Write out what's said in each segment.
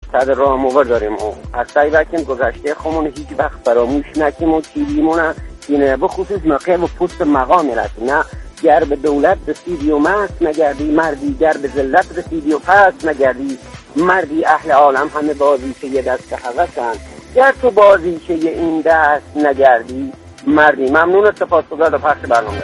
صد راهموار داریم و از سعی بکنیم گذشته خودمون هیچ وقت فراموش نکنیم و چیزیمون اینه بخصوص موقع و پست مقام رسیم، نه گر به دولت رسیدی و مست نگردی مردی، گر به ذلت رسیدی و پست نگردی مردی، اهل عالم همه بازیچه یه دست حوثن، گر تو بازیچه این دست نگردی مردی. ممنون، سپاسگزار از پخش برنامه.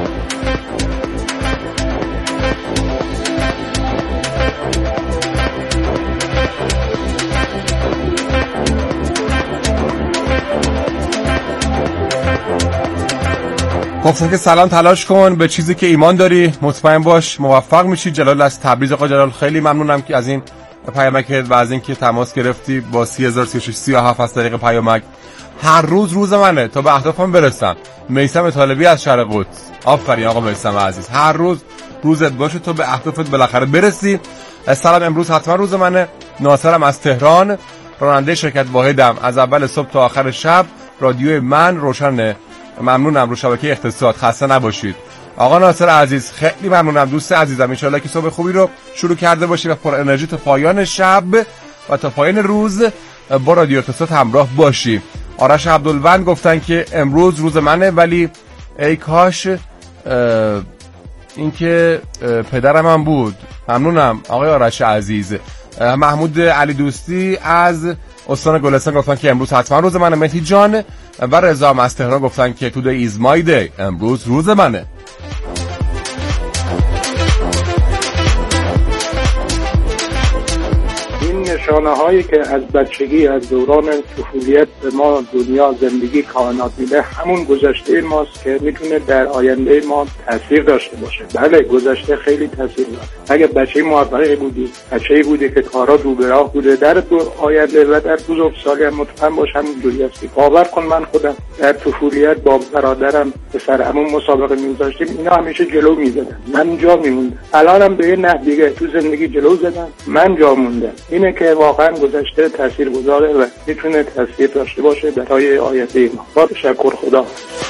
گفتن که سلام، تلاش کن به چیزی که ایمان داری، مطمئن باش موفق میشی. جلال از تبریز. آقا جلال خیلی ممنونم که از این پیامک و از این که تماس گرفتی با 303637 از طریق پیامک. هر روز منه تا به اهدافم برسم. میثم طالبی از شرق قدس. آفرین آقا میثم عزیز، هر روز روزت باشه تا به اهدافت بالاخره برسی. سلام، امروز حتما روز منه. ناصرم از تهران، راننده شرکت واحدم، از اول صبح تا آخر شب رادیو من روشنه. ممنونم، رو شبکه اقتصاد. خسته نباشید آقا ناصر عزیز، خیلی ممنونم دوست عزیزم. ان شاءالله که صبح خوبی رو شروع کرده باشی و پر انرژی تا پایان شب و تا پایان روز با رادیو اقتصاد همراه باشی. آرش عبدالوند گفتن که امروز روز منه، ولی ای کاش این که پدرم هم بود. ممنونم آقای آرش عزیز. محمود علی دوستی از استان گلستان گفتن که امروز حتما روز منه. مهدی جان و رضا از تهران گفتن که today is my day، امروز روز منه. نشانه هایی که از بچگی، از دوران طفولیت به ما دنیا، زندگی، کائنات میده، همون گذشته ماست که میتونه در آینده ما تاثیر داشته باشه. بله، گذشته خیلی تاثیر داره. اگه بچه موفقی بودی، بچه‌ای بودی که کارا رو به راه بوده، در آینده و در بزرگسالی هم مطمئن باش همینجوری هستی. باور کن، من خودم در طفولیت با برادرم پسر عموم مسابقه می‌گذاشتیم، اینا همیشه جلو می‌زدن، من جا می‌موندم. الانم به یه نحو دیگه تو زندگی جلو زدن، من جا موندم. اینه که واقعا گذشته تاثیرگذاره و میتونه تاثیر داشته باشه برای آینده ما. با تشکر، خدا.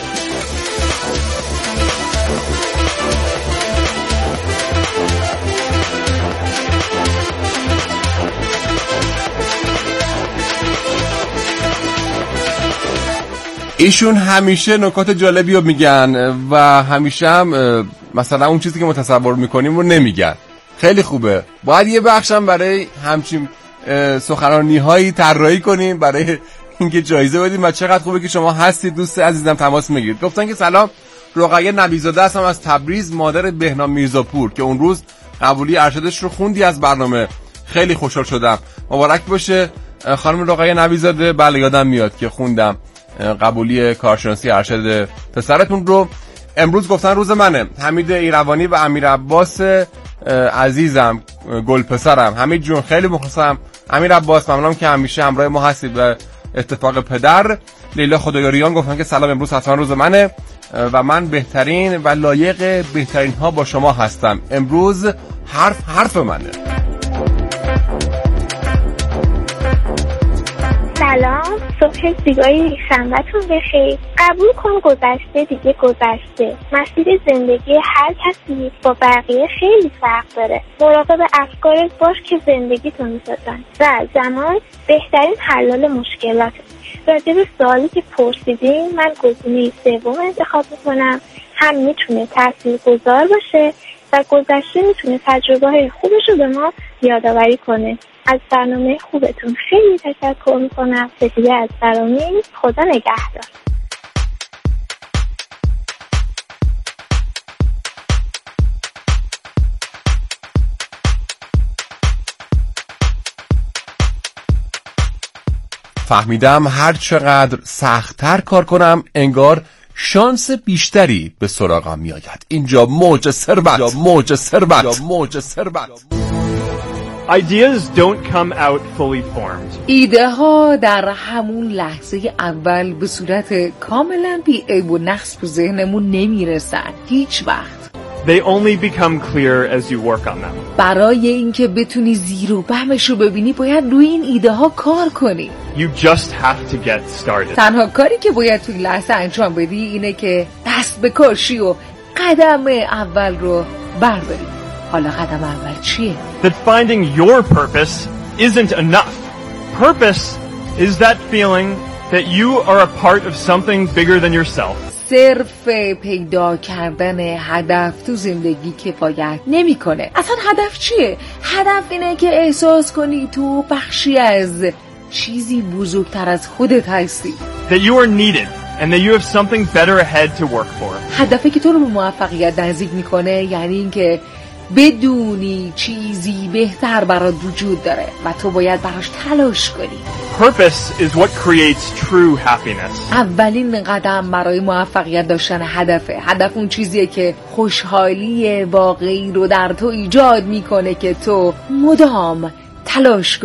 ایشون همیشه نکات جالبی رو میگن و همیشه هم مثلا اون چیزی که ما تصور میکنیم رو نمیگن. خیلی خوبه. باید یه بخشم برای همچین سخنرانی هایی طراحی کنیم برای اینکه جایزه بدیم. و چقدر خوبه که شما هستید دوست عزیزم، تماس میگیرید. گفتن که سلام، رقیه نبی‌زاده هستم از تبریز، مادر بهنام میرزاپور که اون روز قبولی ارشدش رو خوندی از برنامه. خیلی خوشحال شدم. مبارک باشه خانم رقیه نبی‌زاده. بله یادم میاد که خوندم قبولی کارشناسی ارشد پسرتون رو. امروز گفتن روز منه. حمید ایروانی و امیر عباس عزیزم، گل پسرم. حمید جون خیلی مخلصم. امیر عباس ممنونم که همیشه همراه ما هستید و اتفاق پدر. لیلا خدایاریان گفتن که سلام، امروز حتما روز منه و من بهترین و لایق بهترین ها با شما هستم. امروز حرف منه. سلام، صبح زیبایی شنبه‌تون بخیر. قبول کن گذشته دیگه گذشته. مسیر زندگی هر کسی با بقیه خیلی فرق داره. مراقب افکارت باش که زندگیتو میسازن و زمان بهترین حلال مشکلاته. راجع به سوالی که پرسیدین، من گزینه سوم انتخاب میکنم. هم میتونه تاثیرگذار باشه و گذشته میتونه تجربه های خوبش رو به ما یادآوری کنه. از برنامه خوبتون خیلی تشکر میکنم. سپیده از برنامه. خدا نگهدار. فهمیدم هر چقدر سخت‌تر کار کنم انگار شانس بیشتری به سراغم میآید. اینجا موج ثروت. Ideas don't come out fully formed. ایده ها در همون لحظه اول به صورت کاملا بی‌عیب و نقص به ذهنمون نمیرسن هیچ وقت. They only become clear as you work on them. برای اینکه بتونی زیر و بمش رو ببینی باید روی این ایده ها کار کنی. You just have to get started. تنها کاری که باید توی لحظه انجام بدی اینه که دست به کار شی و قدم اول رو برداری. حالا قدم اول چیه؟ That finding your purpose isn't enough. Purpose is that feeling that you are a part of something bigger than yourself. صرف پیدا کردن هدف تو زندگی کفایت نمیکنه. اصلا هدف چیه؟ هدف اینه که احساس کنی تو بخشی از چیزی بزرگتر از خودت هستی. That you are needed and that you have something better ahead to work for. هدفی که تو رو به موفقیت نزدیک میکنه یعنی اینکه بدونی چیزی بهتر برات وجود داره و تو باید براش تلاش کنی. Purpose is what creates true happiness. اولین قدم برای موفقیت داشتن هدفه. هدف اون چیزیه که خوشحالی واقعی رو در تو ایجاد میکنه که تو مدام تلاش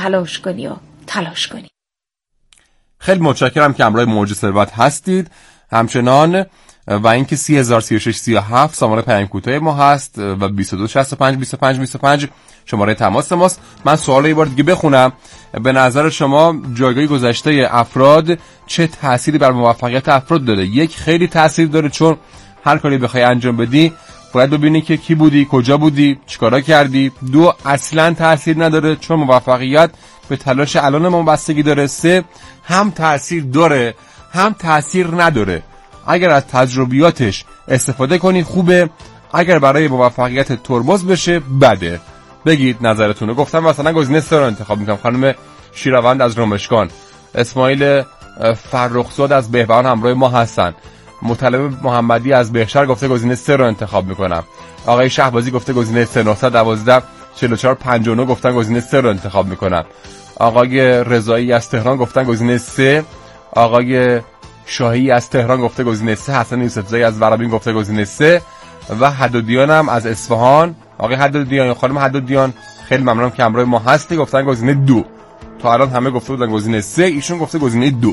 کنی. خیلی متشکرم که همراه موج ثروت هستید همچنان و اینکه 303637 شماره پیام کوتاه ما هست و 22652525 شماره تماس ماست. من سوال یه بار دیگه بخونم. به نظر شما جایگاه گذشته افراد چه تأثیری بر موفقیت افراد داره؟ یک، خیلی تأثیر داره، چون هر کاری بخوای انجام بدی باید ببینی که کی بودی، کجا بودی، چیکارا کردی. دو، اصلا تأثیر نداره، چون موفقیت به تلاش الان ما بستگی داره. سه، هم تأثیر داره هم تأثیر نداره. اگر از تجربیاتش استفاده کنی خوبه، اگر برای موفقیت ترمز بشه بده. بگید نظرتون رو. گفتم مثلا گزینه 3 رو انتخاب میکنم. خانم شیراوند از رامشگان، اسماعیل فرخزاد از بهبهان همراه ما هستن. مطلب محمدی از بهشهر گفته گزینه 3 رو انتخاب میکنم. آقای شهبازی گفته گزینه 3. 912 4459 گفتن گزینه 3 رو انتخاب میکنم. آقای رضایی از تهران گفتن گزینه 3. آقای شاهی از تهران گفته گزینه 3. حسن یوسفزایی از ورابین گفته گزینه 3 و حدودیان هم از اصفهان. آقای حدودیان، خانم حدودیان خیلی ممنونم که همراه ما هستی، گفتن گزینه 2. تا الان همه گفته بودن گزینه 3، ایشون گفته گزینه 2.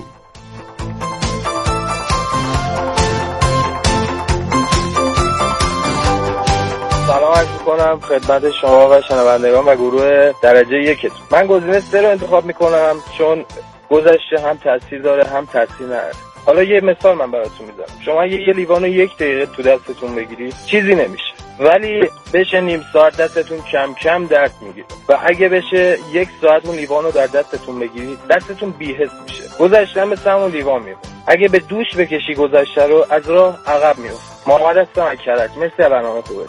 سلام عرض می‌کنم خدمت شما و شنوندگان و گروه درجه 1. من گزینه 3 رو انتخاب می‌کنم چون گذشته هم تاثیر داره هم تاثیر نداره. حالا یه مثال من براتون میذارم. شما یه لیوانو 1 دقیقه تو دستتون بگیری چیزی نمیشه، ولی بشه نیم ساعت دستتون کم کم درد میگیره و اگه بشه 1 ساعت اون لیوانو در دستتون بگیری دستتون بی‌حس میشه. گذشته مثل همون لیوان میمونه. اگه به دوش بکشی گذشته رو از راه عقب میفتی. محمد هستم از کرج. مرسی برنامه خوبه.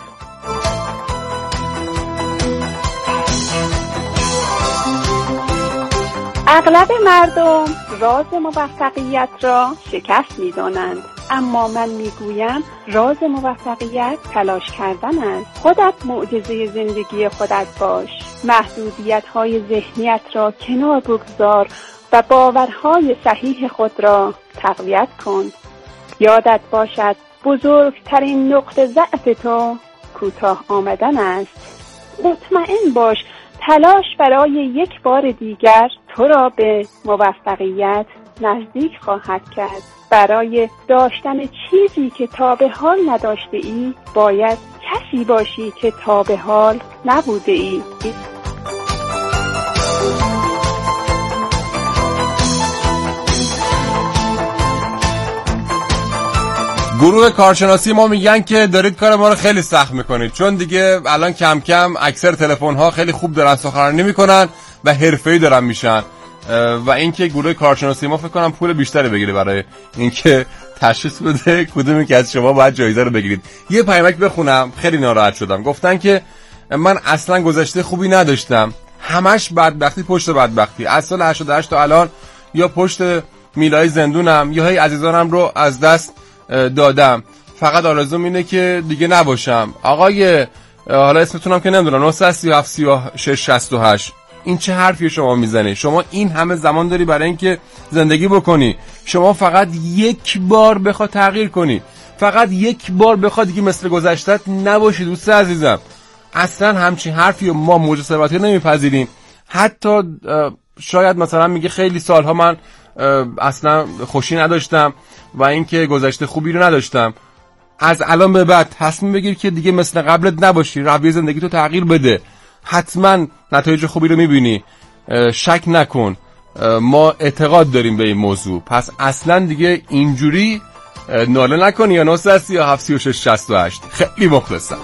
اغلب مردم راز موفقیت را شکست می‌دانند، اما من میگویم راز موفقیت تلاش کردن است. خودت معجزه زندگی خودت باش. محدودیت‌های ذهنیت را کنار بگذار و باورهای صحیح خود را تقویت کن. یادت باشد بزرگترین نقطه ضعف تو کوتاه آمدن است. مطمئن باش تلاش برای یک بار دیگر تو را به موفقیت نزدیک خواهد کرد. برای داشتن چیزی که تا به حال نداشته ای باید کسی باشی که تا به حال نبوده ای. گروه کارشناسی ما میگن که دارید کار ما رو خیلی سخت میکنید، چون دیگه الان کم کم اکثر تلفن ها خیلی خوب دارن سخنرانی میکنن و حرفه‌ای دارن میشن و اینکه گروه کارشناسی ما فکر کنم پول بیشتری بگیره برای اینکه تشخیص بده کدومی که از شما باید جایزه رو بگیرید. یه پیامک بخونم، خیلی ناراحت شدم. گفتن که من اصلا گذشته خوبی نداشتم، همش بدبختی پشت بدبختی. از سال 88 تا الان یا پشت میلای زندونم یا هی عزیزانم رو از دست دادم. فقط آرزوم اینه که دیگه نباشم. آقای حالا اسمتونم که نمیدونم 937 36 68 این چه حرفی شما میزنی؟ شما این همه زمان داری برای اینکه زندگی بکنی. شما فقط یک بار بخواد تغییر کنی، فقط یک بار بخواد دیگه مثل گذشتت نباشی. دوست عزیزم اصلا همچین حرفی ما موج ثروتی نمیپذیریم. حتی شاید مثلا میگه خیلی سالها من اصلا خوشی نداشتم و اینکه گذشته خوبی رو نداشتم. از الان به بعد تصمیم بگیر که دیگه مثل قبلت نباشی، رویه زندگی تو تغییر بده، حتما نتایج خوبی رو میبینی. شک نکن، ما اعتقاد داریم به این موضوع. پس اصلا دیگه اینجوری ناله نکنی. یا 930 یا 736 68 خیلی مخلصم.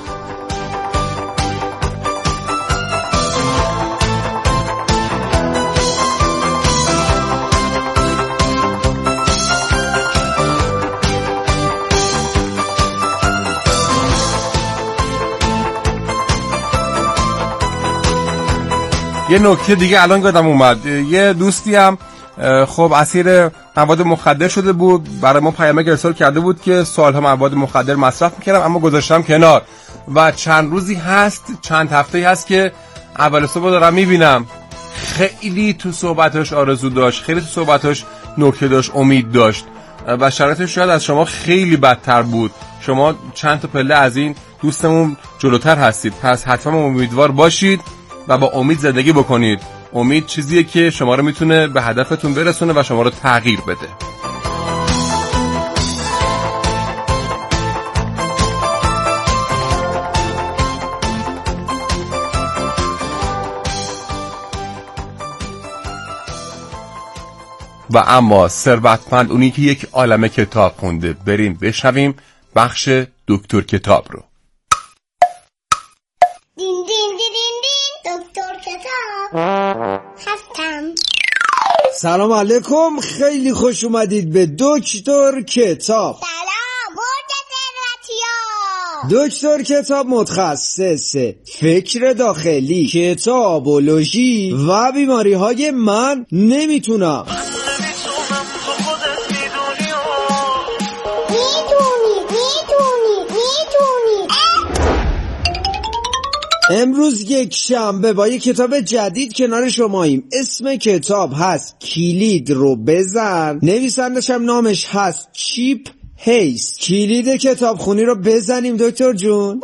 یه نکته دیگه الان یادم اومد، یه دوستی هم خب اسیر مواد مخدر شده بود، برای ما پیامک ارسال کرده بود که سالها مواد مخدر مصرف میکردم اما گذاشتم کنار و چند روزی هست، چند هفته‌ای هست که اول صبح دارم میبینم خیلی تو صحبتاش آرزو داشت، خیلی تو صحبتاش نکته داشت، امید داشت و شرایطش شاید از شما خیلی بدتر بود. شما چند تا پله از این دوستمون جلوتر هستید، پس حتما امیدوار باشید و با امید زندگی بکنید. امید چیزیه که شما رو میتونه به هدفتون برسونه و شما رو تغییر بده. و اما ثروتمند اونی که یک عالمه کتاب خونده. بریم بشنویم بخش دکتر کتاب رو. دین دین دین دین دکتر کتاب هستم. سلام علیکم، خیلی خوش اومدید به دکتر کتاب. سلام برد ثروتیار. دکتر کتاب متخصص فکر داخلی، کتابولوژی و بیماری های من نمیتونم. امروز یک شنبه با یک کتاب جدید کنار شماییم. اسم کتاب هست کلید رو بزن، نویسندش هم نامش هست چیپ هیست. کلید کتاب خونی رو بزنیم دکتر جون.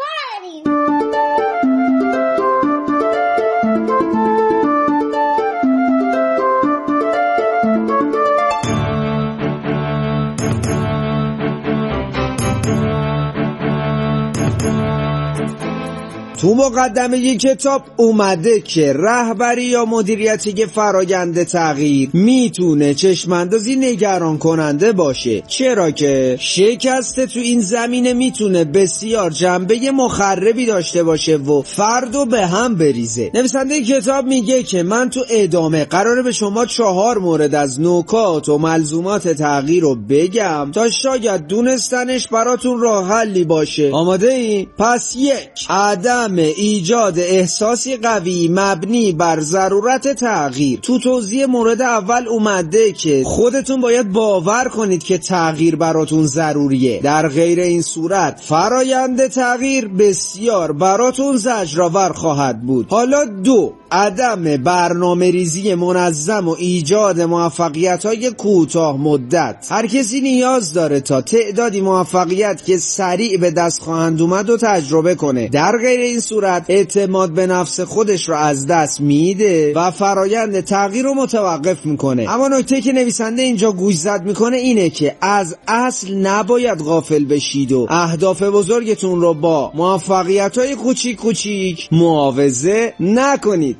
تو مقدمه یک کتاب اومده که رهبری یا مدیریتی فرآیند تغییر میتونه چشماندازی نگران کننده باشه، چرا که شکست تو این زمینه میتونه بسیار جنبه مخربی داشته باشه و فردو به هم بریزه. نویسنده کتاب میگه که من تو ادامه قراره به شما 4 مورد از نکات و ملزومات تغییر رو بگم تا شاید دونستنش براتون راه حلی باشه. آماده ای؟ پس 1. عدم ایجاد احساسی قوی مبنی بر ضرورت تغییر. تو توضیح مورد اول اومده که خودتون باید باور کنید که تغییر براتون ضروریه، در غیر این صورت فرایند تغییر بسیار براتون زجرآور خواهد بود. حالا 2. عدم برنامه ریزی منظم و ایجاد موفقیت‌های کوتاه مدت. هر کسی نیاز داره تا تعدادی موفقیت که سریع به دست خواهند اومد و تجربه کنه، در غیر این صورت اعتماد به نفس خودش رو از دست میده و فرایند تغییر رو متوقف میکنه. اما نکته که نویسنده اینجا گوش زد میکنه اینه که از اصل نباید غافل بشید و اهداف بزرگتون رو با موفقیت‌های کوچیک کوچیک معاوضه نکنید.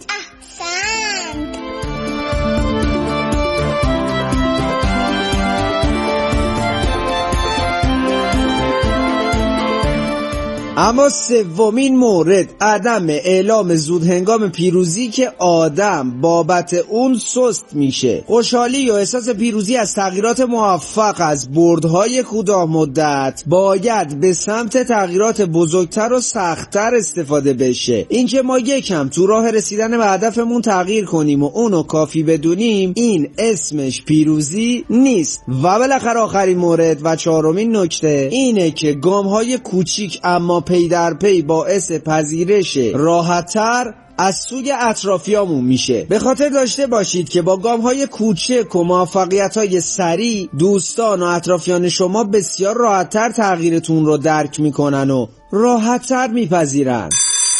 اما 3مین مورد عدم اعلام زود هنگام پیروزی که آدم بابت اون سست میشه. خوشحالی و احساس پیروزی از تغییرات موفق از بردهای کوتاه مدت باید به سمت تغییرات بزرگتر و سختتر استفاده بشه. اینکه ما یکم تو راه رسیدن به هدفمون تغییر کنیم و اونو کافی بدونیم، این اسمش پیروزی نیست. و بالاخره آخرین مورد و 4مین نکته اینه که گام‌های کوچیک اما پی در پی باعث پذیرش راحت‌تر از سوی اطرافیامون میشه. به خاطر داشته باشید که با گام‌های کوچک و موفقیت‌های سریع دوستان و اطرافیان شما بسیار راحت‌تر تغییرتون رو درک میکنن و راحت‌تر میپذیرن.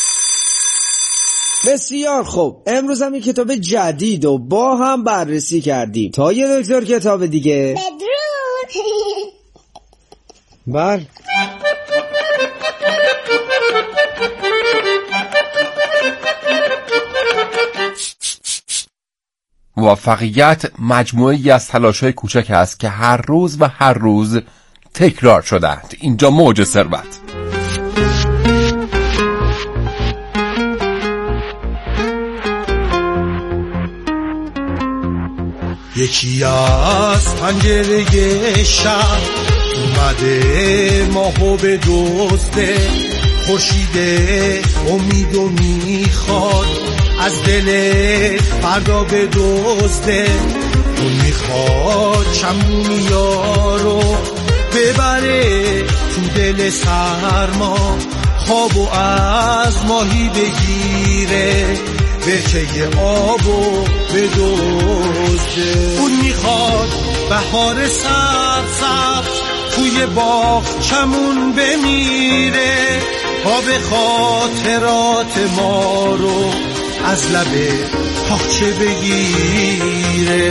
بسیار خوب، امروز هم یک کتاب جدید و با هم بررسی کردیم. تا یه دکتر کتاب دیگه بدرود. بله. موفقیت مجموعه‌ای از تلاش‌های کوچک است که هر روز و هر روز تکرار شدند. اینجا موج ثروت. یکی از پنجره شب اومده ماهو به دزده، خورشید امیدو میخواد از دل فردا به دزده. اون میخواد چمونیارو ببره تو دل سرما، خوابو از ماهی بگیره، برکه آبو بدزده. اون میخواد بهار سبز توی باغچمون بمیره، آب خاطرات ما رو از لب پاچه بگیره.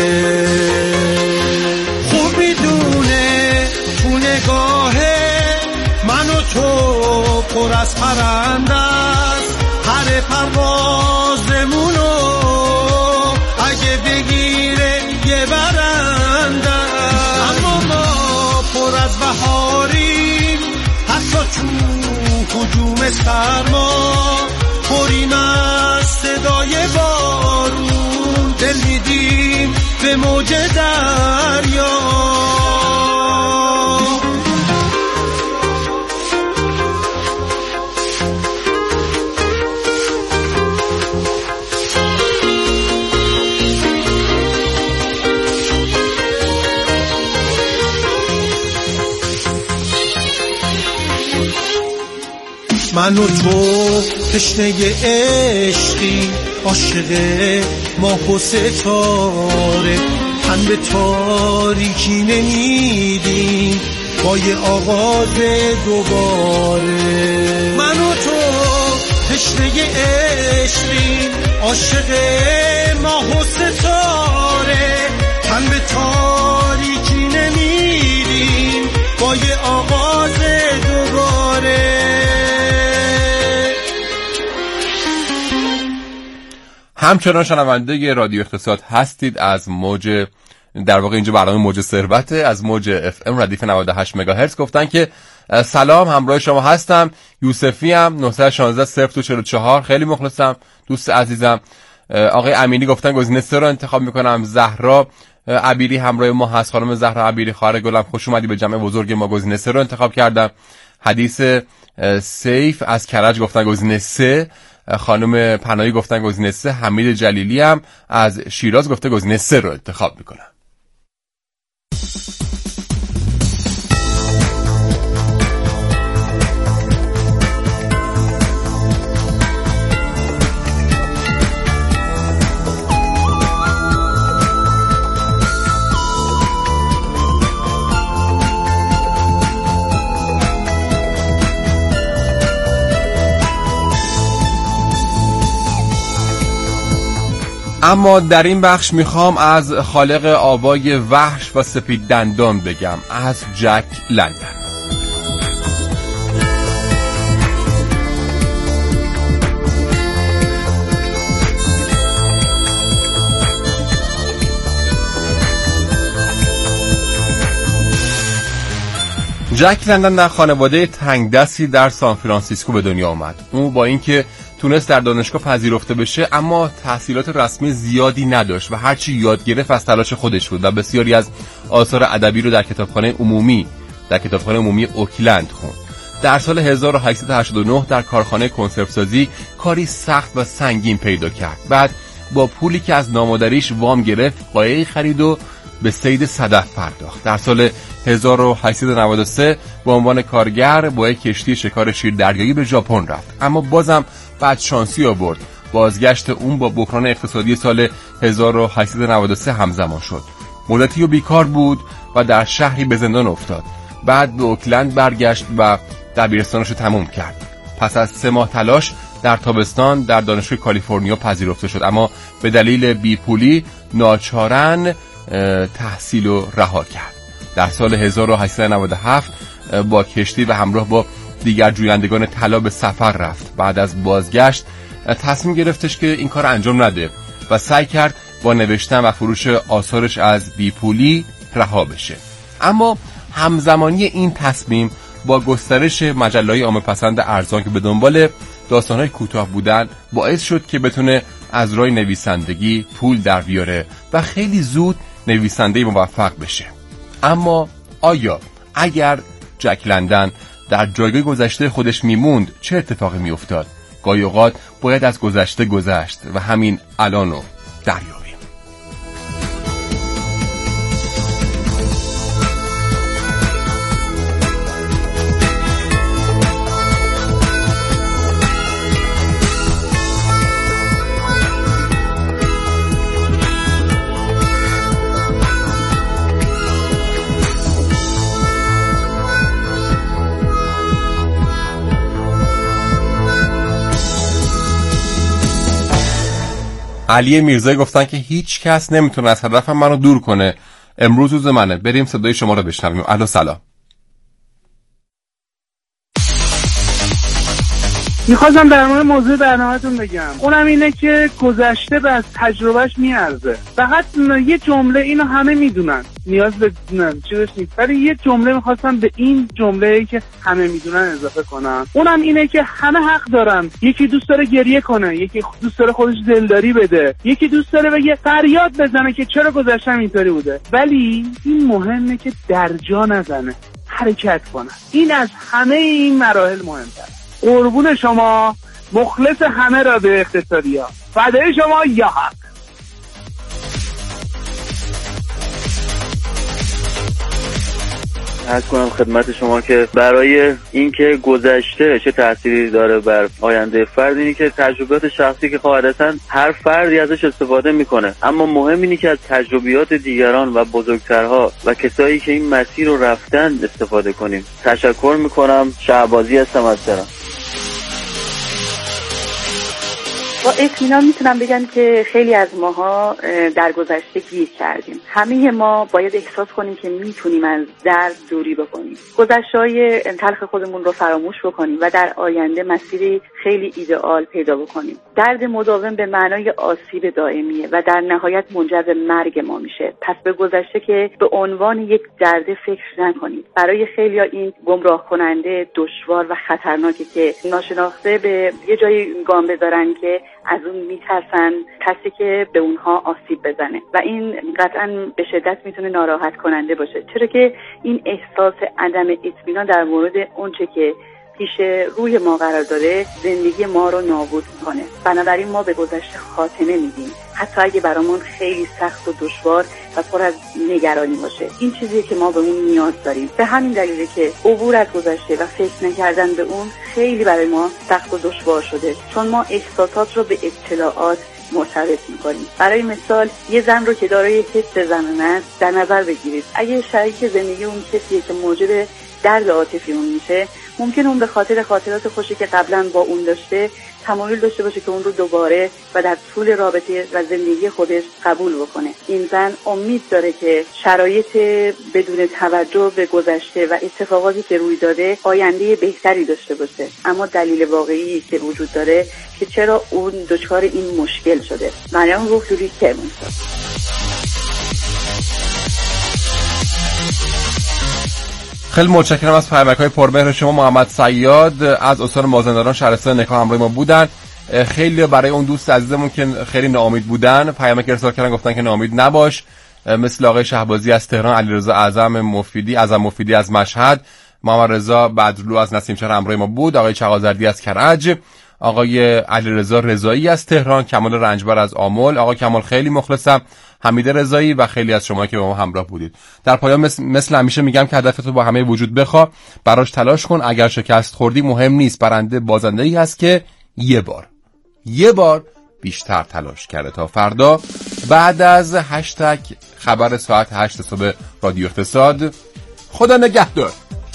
خوب میدونه تو نگاهه من و تو پر از پرنده است، هر پروازمونو اگه بگیره یه برنده است. اما ما پر از بهاریم حتی تو هجوم سرما، پریم از صدای بارون، دل میدیم به موج دریا. من و تو تشنه عشقی، عاشق ماه و ستاره، تن به تاریکی نمیدیم با یه آغاز دوباره. من و تو تشنه عشقی، عاشق ماه و ستاره، تن به تاریکی نمیدیم با یه آغاز دوباره. همچنان شنونده رادیو اقتصاد هستید از موج، در واقع اینجا برنامه موج ثروت از موج FM ردیف 98 مگاهرتز. گفتن که سلام، همراه شما هستم، یوسفی ام، 916 خیلی مخلصم دوست عزیزم. آقای امینی گفتن گزینه 3 رو انتخاب میکنم. زهرا عبیری همراه ما هست، خانم زهرا عبیری خواهر گلم، خوش اومدی به جمع بزرگ ما. گزینه 3 رو انتخاب کردم. حدیث سیف از کرج گفتن گزینه 3. خانم پناهی گفتن گزینه 3. حمید جلیلی هم از شیراز گفته گزینه 3 رو انتخاب میکنم. اما در این بخش میخوام از خالق آوای وحش و سپید دندان بگم، از جک لندن. جک لندن در خانواده تنگدستی در سان فرانسیسکو به دنیا آمد. او با اینکه تونست در دانشگاه پذیرفته بشه اما تحصیلات رسمی زیادی نداشت و هرچی یاد گرفت از تلاش خودش بود و بسیاری از آثار ادبی رو در کتابخانه عمومی اوکلند خوند. در سال 1889 در کارخانه کنسرو سازی کاری سخت و سنگین پیدا کرد. بعد با پولی که از نامادریش وام گرفت قایقی خرید و به صید صدف پرداخت. در سال 1893 به عنوان کارگر با یک کشتی شکار شیردریایی به ژاپن رفت، اما بازم بعد شانسی آورد. بازگشت اون با بحران اقتصادی سال 1893 همزمان شد. مدتی و بیکار بود و در شهری به زندان افتاد. بعد به اوکلند برگشت و دبیرستانش رو تموم کرد. پس از 3 ماه تلاش در تابستان در دانشگاه کالیفرنیا پذیرفته شد، اما به دلیل بیپولی ناچارن تحصیل رو رها کرد. در سال 1897 با کشتی و همراه با دیگر جویندگان طلا به سفر رفت. بعد از بازگشت تصمیم گرفتش که این کار انجام نده و سعی کرد با نوشتن و فروش آثارش از بیپولی رها بشه. اما همزمانی این تصمیم با گسترش مجله‌های عامه‌پسند ارزان که به دنبال داستان‌های کوتاه بودن باعث شد که بتونه از راه نویسندگی پول در بیاره و خیلی زود نویسنده موفق بشه. اما آیا اگر جک لندن در جایگاه گذشته خودش میموند چه اتفاقی میافتاد؟ گاهی اوقات باید از گذشته گذشت و همین الانو دریابیم. علی میرزایی گفتن که هیچ کس نمیتونه از هدفم منو دور کنه. امروز روز منه. بریم صدای شما رو بشنویم. الو سلام. میخواستم در مورد موضوع برنامه‌تون بگم. اونم اینه که گذشته به از تجربهش میارزه. فقط یه جمله اینو همه میدونن. نیاز به چیزش نیست. ولی یه جمله میخواستم به این جمله‌ای که همه میدونن اضافه کنم. اونم اینه که همه حق دارن. یکی دوست داره گریه کنه، یکی دوست داره خودش دلداری بده، یکی دوست داره بگه فریاد بزنه که چرا گذشتم اینطوری بوده. ولی این مهمه که درجا نزنه، حرکت کنه. این از همه این مراحل مهم‌تره. قربون شما، مخلص همه را به اقتصادیا. فدای شما یا حق. عرض کنم خدمت شما که برای اینکه گذشته چه تأثیری داره بر آینده فرد، اینی که تجربیات شخصی که قاعدتاً هر فردی ازش استفاده میکنه، اما مهم اینی که از تجربیات دیگران و بزرگترها و کسایی که این مسیر رو رفتن استفاده کنیم. تشکر میکنم. شهبازی هستم از تهران. با اطمینان میتونم بگم که خیلی از ماها در گذشته گیر کردیم. همه ما باید احساس کنیم که میتونیم از درد دوری بکنیم، گذشته‌های تلخ خودمون رو فراموش بکنیم و در آینده مسیری خیلی ایدئال پیدا بکنیم. درد مداوم به معنای آسیب دائمیه و در نهایت منجر به مرگ ما میشه. پس به گذشته که به عنوان یک درد فکر نکنید. برای خیلیا این گمراه کننده، دشوار و خطرناکه که ناشناخته به یه جایی گام بذارن که از اون میترسن کسی که به اونها آسیب بزنه و این قطعا به شدت میتونه ناراحت کننده باشه، چرا که این احساس عدم اطمینان در مورد اونچه که پیش روی ما قرار داره زندگی ما رو نابود میکنه. بنابراین ما به گذشته خاتمه میدیم، حتی اگه برامون خیلی سخت و دشوار و پر از نگرانی باشه. این چیزیه که ما به اون نیاز داریم. به همین دلیله که عبور از گذشته و فکر نکردن به اون خیلی برای ما سخت و دشوار شده، چون ما احساسات رو به اطلاعات مرتبط میکنیم. برای مثال یه زن رو که دارای حس زنانه است در نظر بگیرید. اگه شریک زندگی اون کسیه که موجب درد عاطفی اون میشه، ممکن اون به خاطر خاطرات خوشی که قبلا با اون داشته تمایل داشته باشه که اون رو دوباره و در طول رابطه و زندگی خودش قبول بکنه. این زن امید داره که شرایط بدون توجه به گذشته و اتفاقاتی که روی داده آینده بهتری داشته باشه، اما دلیل واقعی که وجود داره که چرا اون دچار این مشکل شده. مریم روح‌جویی کرمانشاه. خیلی متشکرم از پیامک‌های پرمهر شما. محمد صیاد از استان مازندران شهرستان نکا همراه ما بودن. خیلی برای اون دوست عزیزمون که خیلی ناامید بودن پیامک ارسال کردن، گفتن که ناامید نباش، مثل آقای شهبازی از تهران، علیرضا اعظم مفیدی از مشهد، محمد رضا بدرلو از نسیمشهر همراه ما بود، آقای چغازردی از کرج، آقای علیرضا رضایی از تهران، کمال رنجبر از آمل. آقا کمال خیلی مخلصم، حمید رضایی و خیلی از شما که با ما همراه بودید. در پایان مثل همیشه میگم که هدفتو با همه وجود بخوا، براش تلاش کن. اگر شکست خوردی مهم نیست، برنده بازنده‌ای هست که یه بار بیشتر تلاش کرده. تا فردا بعد از هشتگ خبر ساعت 8 صبح رادیو اقتصاد. خدا نگهدار.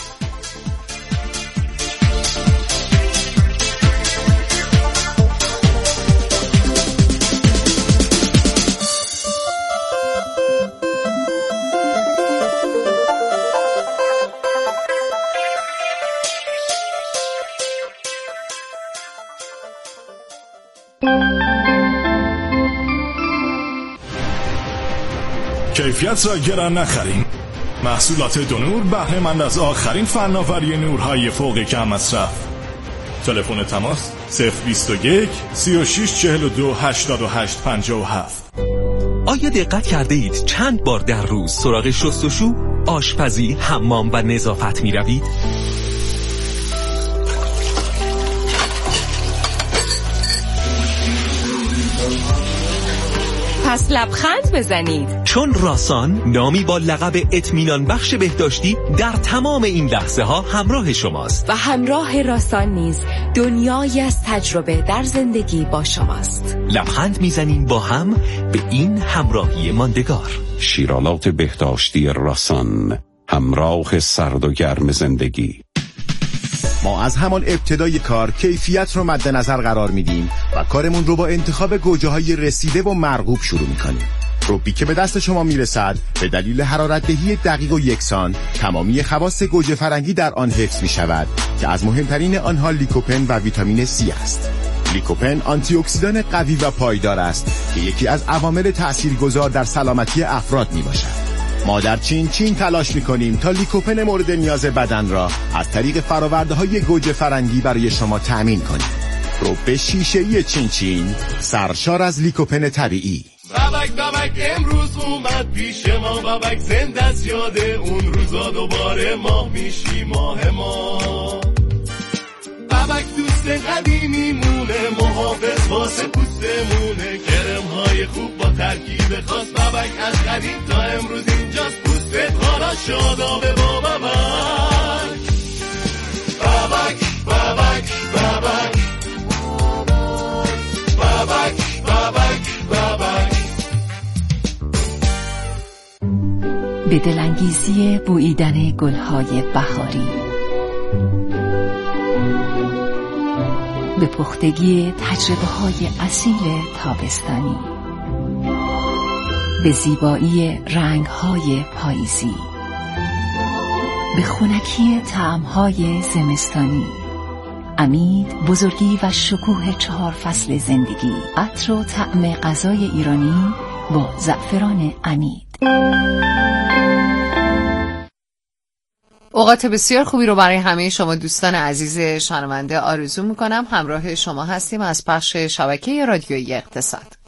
کیفیت را گران نخریم. محصولات دونور بهره مند از آخرین فناوری نورهای فوق کم مصرف. تلفن تماس 021 36 42 88 57. آیا دقت کرده اید چند بار در روز سراغ شستشو، آشپزی، حمام و نظافت می روید؟ پس لبخند بزنید، چون راسان نامی با لقب اطمینان بخش بهداشتی در تمام این لحظه ها همراه شماست و همراه راسان نیز دنیایی از تجربه در زندگی با شماست. لبخند میزنیم با هم به این همراهی ماندگار. شیرالات بهداشتی راسان، همراه سرد و گرم زندگی. ما از همان ابتدای کار کیفیت رو مد نظر قرار میدیم و کارمون رو با انتخاب گوجه‌های رسیده و مرغوب شروع میکنیم. روبی که به دست شما میرسد به دلیل حرارت‌دهی دقیق و یکسان تمامی خواص گوجه فرنگی در آن حفظ میشود که از مهمترین آنها لیکوپن و ویتامین C است. لیکوپن آنتی اکسیدان قوی و پایدار است که یکی از عوامل تاثیرگذار در سلامتی افراد میباشد. ما در چین تلاش میکنیم تا لیکوپن مورد نیاز بدن را از طریق فرآورده‌های گوجه فرنگی برای شما تأمین کنیم. رب شیشه‌ای چین سرشار از لیکوپن طبیعی. بابک امروز اومد پیش ما، بابک زنده از یاد اون روزا، دوباره ماه میشی ماه ما. بابک دوست قدیمی مونه، محافظ واسه پوستمونه، کرم‌های خوب با ترکیب خاص. بابک از قدیم تا امروز اینجاست، پوستت حالا شادابه با بابک. بابک بابک بابک بابک بابک بابک. به دلانگیزی بوییدن گلهای بهاری، به پختگی تجربه‌های اصیل تابستانی، به زیبایی رنگ‌های پاییزی، به خنکی طعم‌های زمستانی. امید، بزرگی و شکوه 4 فصل زندگی. عطر و طعم غذای ایرانی با زعفران امید. اوقات بسیار خوبی رو برای همه شما دوستان عزیز شنونده آرزو میکنم. همراه شما هستیم از پخش شبکه رادیویی اقتصاد.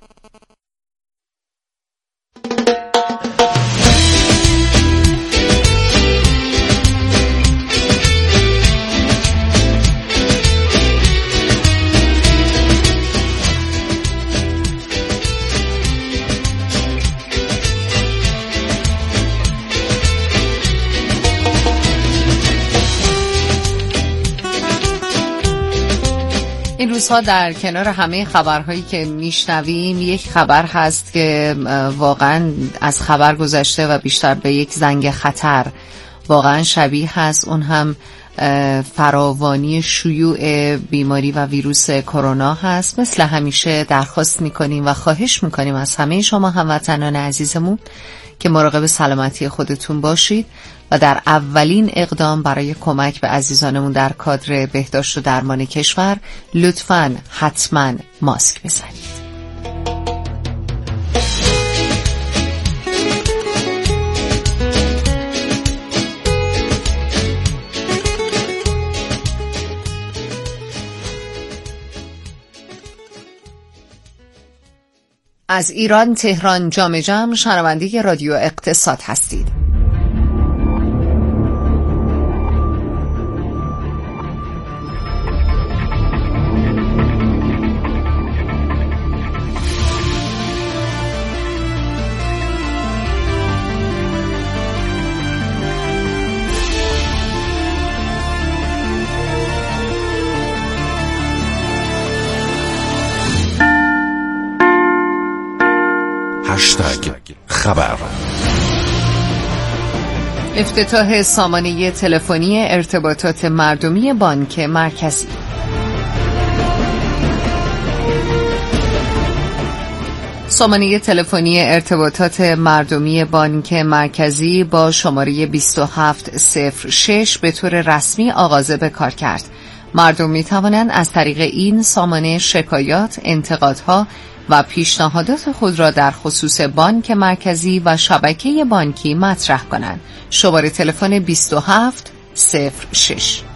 این روزها در کنار همه خبرهایی که میشنویم یک خبر هست که واقعا از خبر گذشته و بیشتر به یک زنگ خطر واقعا شبیه هست. اون هم فراوانی شیوع بیماری و ویروس کرونا هست. مثل همیشه درخواست میکنیم و خواهش میکنیم از همه شما هموطنان عزیزمون که مراقب سلامتی خودتون باشید و در اولین اقدام برای کمک به عزیزانمون در کادر بهداشت و درمان کشور لطفاً حتماً ماسک بزنید. از ایران تهران جام جم شنونده رادیو اقتصاد هستید. خبر. افتتاح سامانه تلفنی ارتباطات مردمی بانک مرکزی. سامانه تلفنی ارتباطات مردمی بانک مرکزی با شماره 2706 به طور رسمی آغاز به کار کرد. مردم می توانند از طریق این سامانه شکایات، انتقادها و پیشنهادات خود را در خصوص بانک مرکزی و شبکه بانکی مطرح کنند. شماره تلفن 2706.